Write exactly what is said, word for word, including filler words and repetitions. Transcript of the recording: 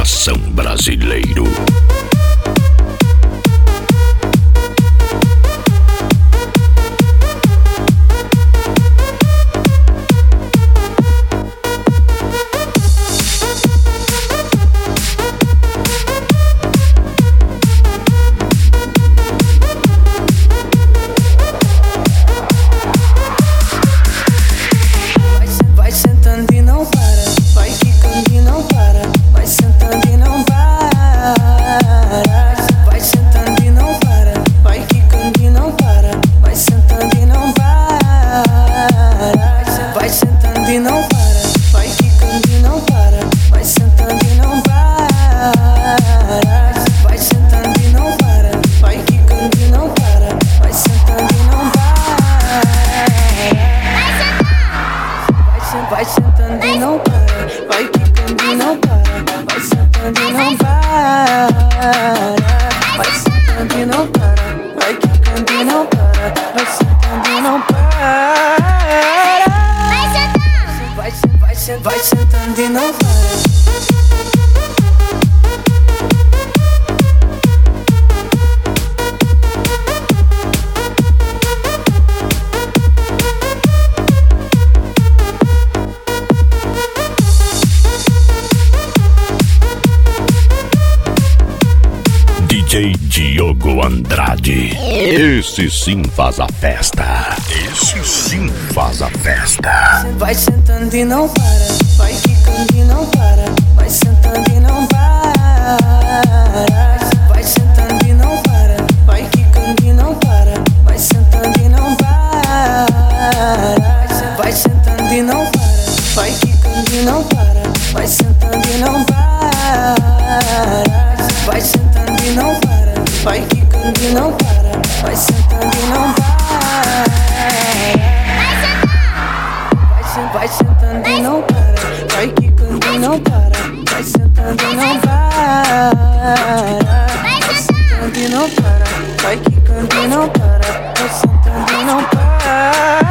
Coração brasileiro. Vai sentando e não para, vai quicando e não para, vai sentando e não para. Vai sentando e não para, vai quicando e não para, vai sentando e não para. Vai sentando, vai sentando, vai sentando e não para. D J Diogo Andrade. Esse sim faz a festa. Esse sim faz a festa. Vai sentando e não para, vai quicando e não para, vai sentando e não para. Vai sentando e não para, vai quicando e não para, vai sentando e não para. Vai sentando e não para, vai quicando e não para, vai sentando e não para. Vai sentando e não para, vai quicando e não para, vai sentando e não para. Vai sentando e não para, vai quicando e não para, vai sentando e não para. Vai sentando e não para, vai quicando e não para, vai sentando e não para.